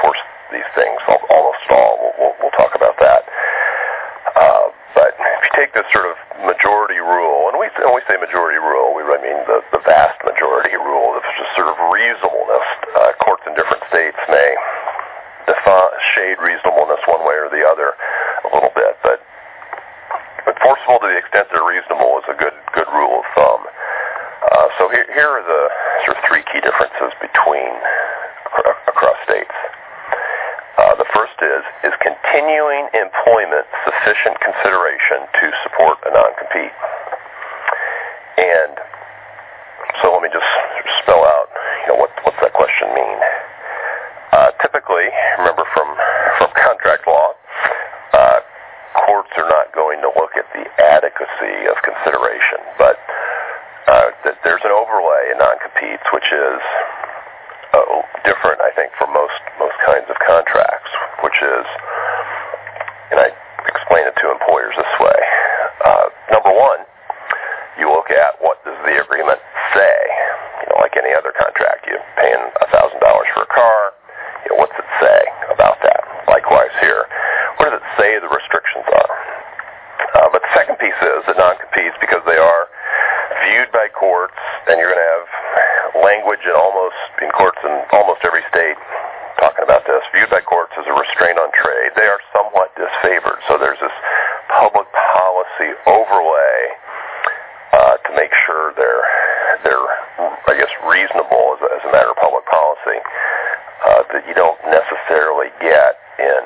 enforce these things, almost all. We'll talk about that. But if you take this sort of majority rule, and when we say majority rule, we really mean the vast majority rule, it's just sort of reasonableness. Courts in different states may shade reasonableness one way or the other a little bit, but enforceable to the extent they're reasonable is a good rule of thumb. So here are the sort of three key differences across states. The first is continuing employment sufficient consideration to support a non-compete? And so let me just spell out, what's that question mean? Typically, remember from contract law, courts are not going to look at the adequacy of consideration, but there's an overlay in non-competes, which is different, I think, for most kinds of contracts, which is, and I explain it to employers this way. Number one, you look at what does the agreement say. Like any other contract, you're paying $1,000 for a car. What's it say about that? Likewise here, what does it say the restrictions are? But the second piece is that non-competes, because they are viewed by courts, and you're going to have language in courts in almost every state talking about this, viewed by courts as a restraint on trade, they are somewhat disfavored. So there's this public policy overlay to make sure they're I guess reasonable as a matter of public policy that you don't necessarily get in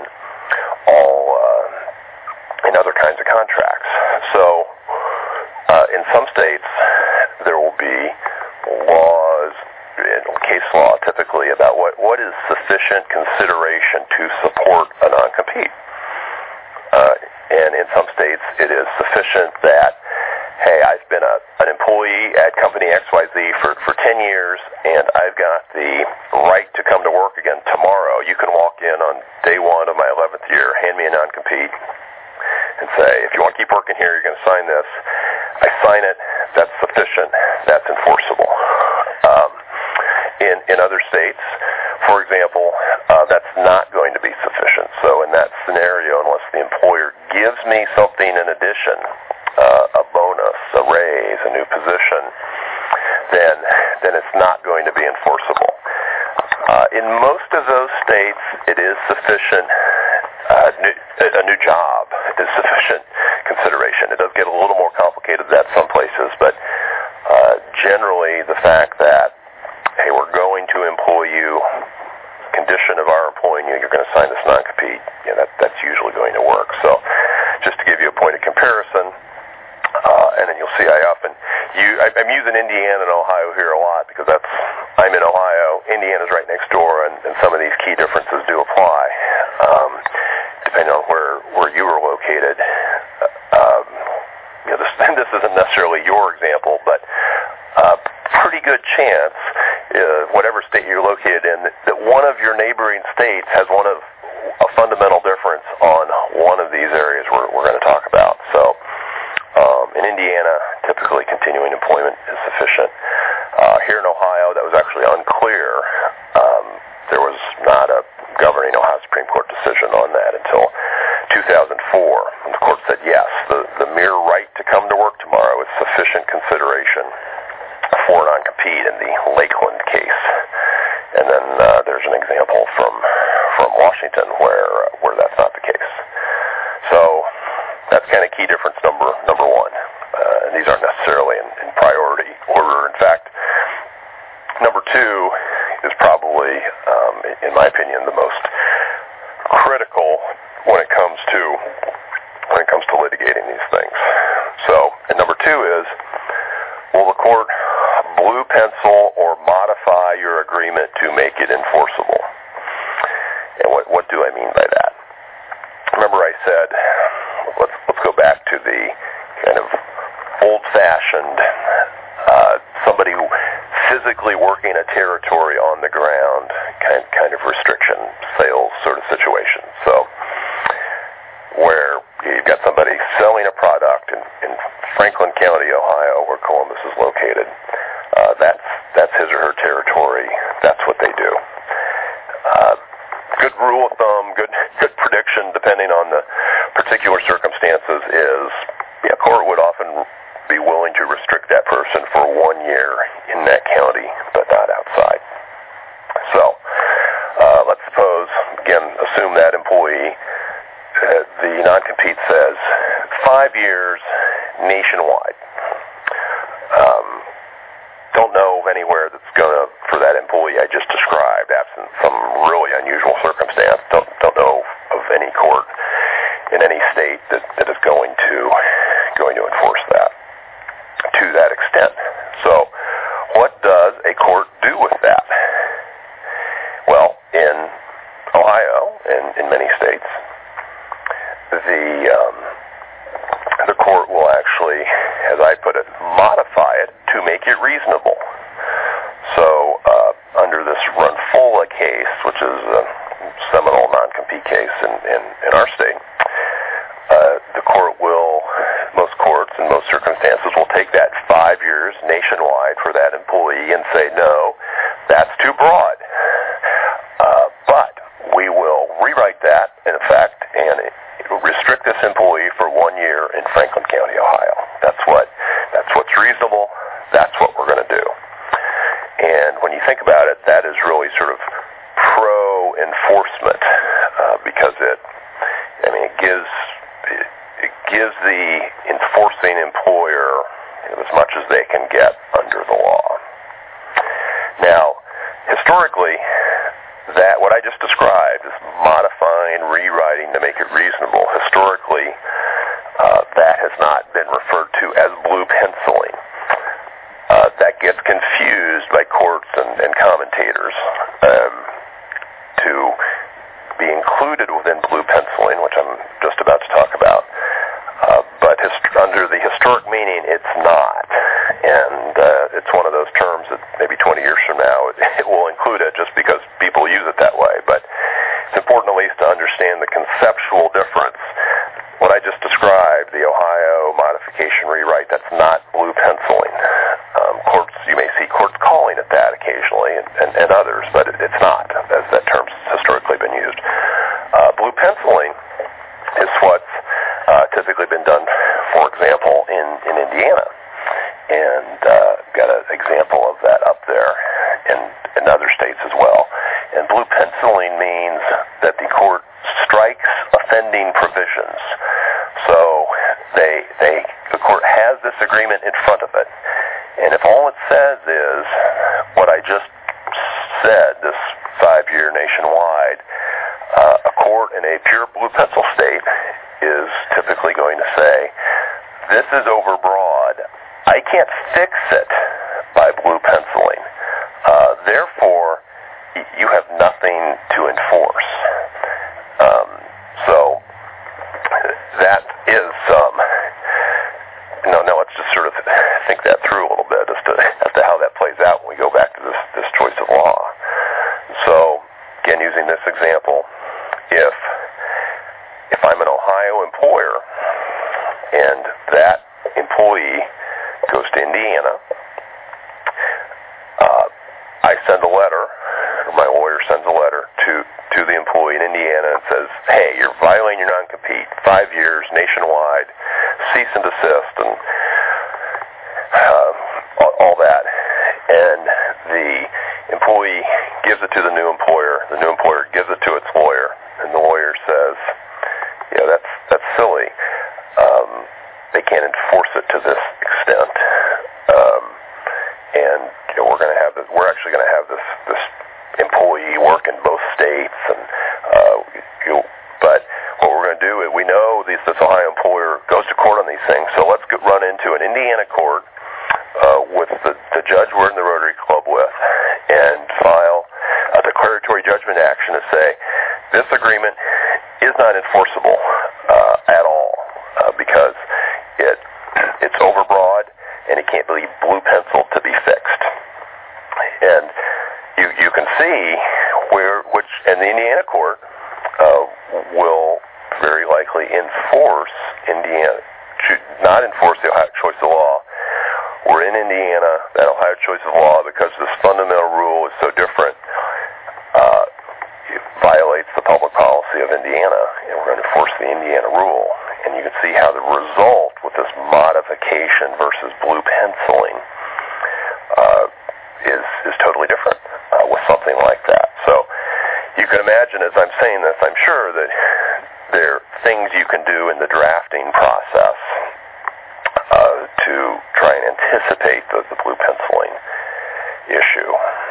other kinds of contracts. So in some states there will be laws, case law typically, about what is sufficient consideration to support a non-compete. And in some states it is sufficient that, hey, I've been an employee at company XYZ for 10 years, and I've got the right to come to work again tomorrow. You can walk in on day one of my 11th year, hand me a non-compete, and say, if you want to keep working here, you're going to sign this. I sign it. That's sufficient. That's enforceable. In other states, for example, that's not going to be sufficient. So in that scenario, unless the employer gives me something in addition, a bonus, a raise, a new position, then it's not going to be enforceable. In most of those states, it is sufficient. A new job is sufficient consideration. It does get a little more complicated than that some places, but generally the fact that, hey, we're going to employ you, condition of our employing you, you're going to sign this non-compete, that's usually going to work. So just to give you a point of comparison, and then you'll see I'm using Indiana and Ohio here a lot because I'm in Ohio. Indiana's right next door, and some of these key differences do apply, depending on where you are located. This isn't necessarily your example, but pretty good chance, whatever state you're located in, that one of your neighboring states has a fundamental difference on one of these areas we're going to talk about. So in Indiana, typically continuing employment is sufficient. Here in Ohio, that was actually unclear. There was not a governing Ohio Supreme Court decision on that until 2004. And the court said, yes, the mere right to come to work tomorrow is sufficient consideration for non-compete in the Lakeland case. And then there's an example from Washington where that's not the case. So that's kind of key difference number one. And these aren't necessarily in priority order. In fact, number two is probably, in my opinion, the most critical when it comes to litigating these things. So, and number two is, will the court blue pencil or modify your agreement to make it enforceable? And what do I mean by that? Remember I said, let's go back to the kind of old-fashioned, somebody physically working a territory on the ground kind of restriction sales sort of situation. So where you've got somebody selling a product in Franklin County, Ohio, where Columbus is located. That's his or her territory. That's what they do. good rule of thumb, good prediction, depending on the particular circumstances, is a court would often be willing to restrict that person for 1 year in that county, but not outside. So let's suppose, again, assume that employee, the non-compete says 5 years nationwide. Don't know of anywhere that's going to, for that employee I just described, absent some really unusual circumstance, don't know of any court in any state that is going to enforce that to that extent. So what does a court do with that? Well, in Ohio and in many states, the court will actually, as I put it, modify it to make it reasonable. So under this Runfola case, which is a seminal non-compete case in our state, the court will, most courts in most circumstances will take that 5 years nationwide for that employee and say, no, that's too broad. But we will rewrite that, in effect, and restrict this employee for 1 year in Franklin County, Ohio. That's what's reasonable. That's what we're going to do. And when you think about it, that is really sort of pro-enforcement because it gives the enforcing employer as much as they can get under the law. Now, historically, that what I just described is modifying, rewriting to make it reasonable. Historically, that has not been referred to as blue penciling. That gets confused by courts and commentators to be included within blue penciling, which I'm just about to talk about. But under the historic meaning, it's not. And it's one of those terms that maybe 20 years from now it will include it just because people use it that way. But it's important at least to understand the conceptual difference. What I just described, the Ohio modification rewrite, that's not blue penciling. Courts, you may see courts calling it that occasionally and others, but it's not, as that term's historically been used. Blue penciling is what's typically been done, for example, in Indiana. And got an example of that up there in other states as well. And blue penciling means that the court strikes offending provisions. So the court has this agreement in front of it, and if all it says is what I just said, this 5-year nationwide, a court in a pure blue pencil state is typically going to say, this is overbroad. I can't fix it by blue penciling. Therefore, you have nothing to enforce. So that is now let's just sort of think that through a little bit as to how that plays out when we go back to this choice of law. So again, using this example, if I'm an Ohio employer and that employee goes to Indiana, I send a letter, or my lawyer sends a letter to the employee in Indiana and says, hey, you're violating your non-compete, 5 years nationwide, cease and desist, and all that. And the employee gives it to the new employer gives it to its lawyer, and the lawyer says, that's silly. They can't enforce it to this extent. And we're actually going to have this employee work in both states, and but what we're going to do is, we know this Ohio employer goes to court on these things, so let's run into an Indiana court with the judge we're in the Rotary Club with and file a declaratory judgment action to say this agreement is not enforceable at all because it's overbroad and it can't be blue penciled to be fixed. And you can see and the Indiana court will very likely not enforce the Ohio choice of law. We're in Indiana, that Ohio choice of law, because this fundamental rule is so different, it violates the University of Indiana, and we're going to enforce the Indiana rule. And you can see how the result with this modification versus blue penciling is totally different with something like that. So you can imagine, as I'm saying this, I'm sure that there are things you can do in the drafting process to try and anticipate the blue penciling issue.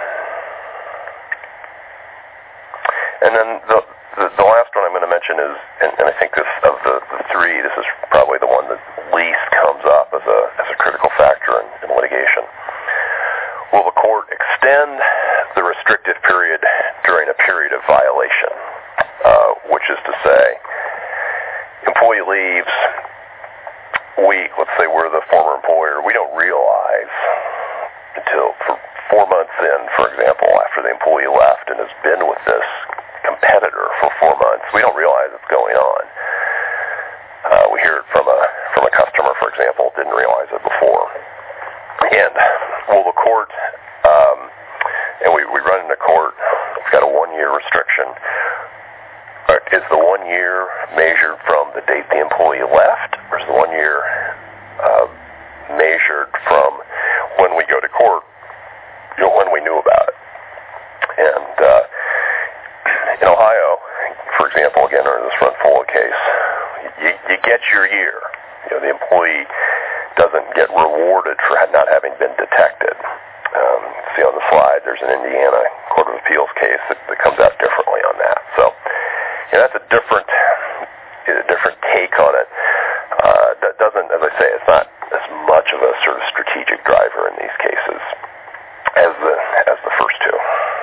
And then the last one I'm going to mention is, and I think this of the three, this is probably the one that least comes up as a critical factor in litigation. Will the court extend the restrictive period during a period of violation? Which is to say, employee leaves, let's say we're the former employer, we don't realize until for 4 months in, for example, after the employee left and has been with this competitor for 4 months, we don't realize it's going on. We hear it from a customer, for example, didn't realize it before. And will the court, and we run into court, we've got a 1-year restriction. Is the 1 year measured from the date the employee left, or is the 1 year measured from when we go to court, when we knew about it? And in Ohio, for example, again, under this Run-Fulla case, you get your year. The employee doesn't get rewarded for not having been detected. See on the slide, there's an Indiana Court of Appeals case that comes out differently on that. So that's a different take on it. That doesn't, as I say, it's not as much of a sort of strategic driver in these cases as the first two.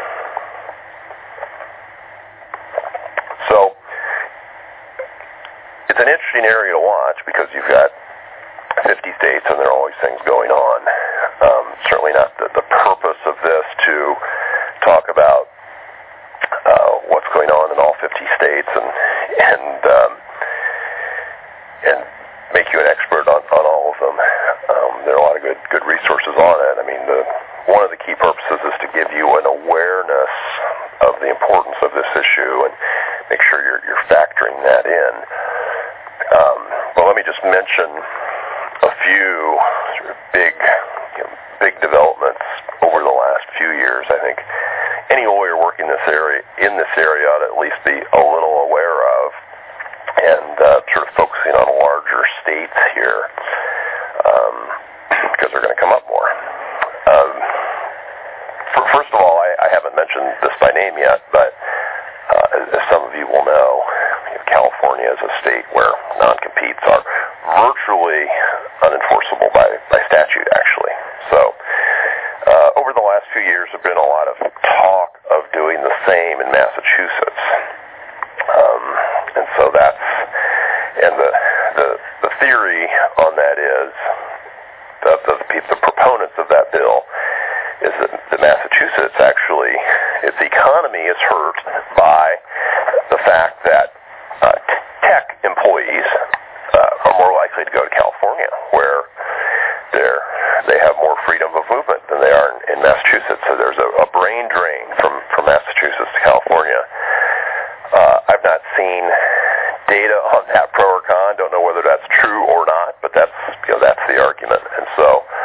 So it's an interesting area to watch because you've got 50 states and there are always things going on. Certainly not the purpose of this to talk about what's going on in all 50 states and make you an expert on all of them. There are a lot of good resources on it. I mean, one of the key purposes is to give you an awareness of the importance of this issue and make sure you're factoring that in. But let me just mention a few sort of big developments over the last few years. I think any lawyer working in this area ought to at least be a little aware of, and sort of focusing on larger states here because they're going to come up more. First of all, I haven't mentioned this by name yet, but as some of you will know, California is a state where non-competes are virtually unenforceable by statute, actually. So over the last few years, there have been a lot of talk of doing the same in Massachusetts. And so the theory on that is the proponents of that bill is that Massachusetts actually, its economy is hurt by the fact that tech employees are more likely to go to California, where they have more freedom of movement than they are in Massachusetts. So there's a brain drain from Massachusetts to California. I've not seen data on that pro or con. Don't know whether that's true or not, but that's the argument. And so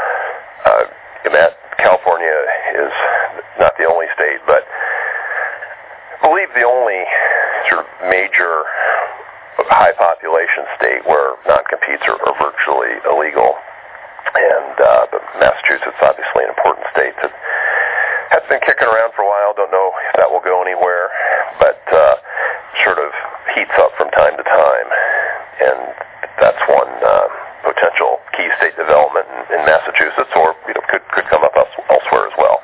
California is not the only state, but I believe the only sort of major high population state where non-competes are virtually illegal. And but Massachusetts, obviously an important state that has been kicking around for a while. Don't know if that will go anywhere, but sort of heats up from time to time. And that's one potential key state development in Massachusetts, or could come up elsewhere as well.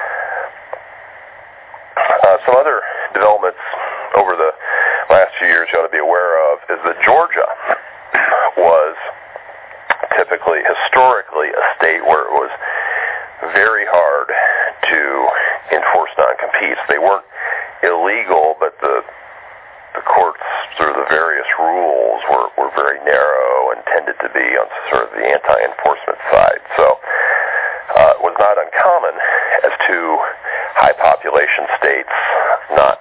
Some other developments over the last few years you ought to be aware of is that Georgia was historically a state where it was very hard to enforce non-competes. They weren't illegal, but the court's sort of the various rules were very narrow and tended to be on sort of the anti-enforcement side. So it was not uncommon as two high population states not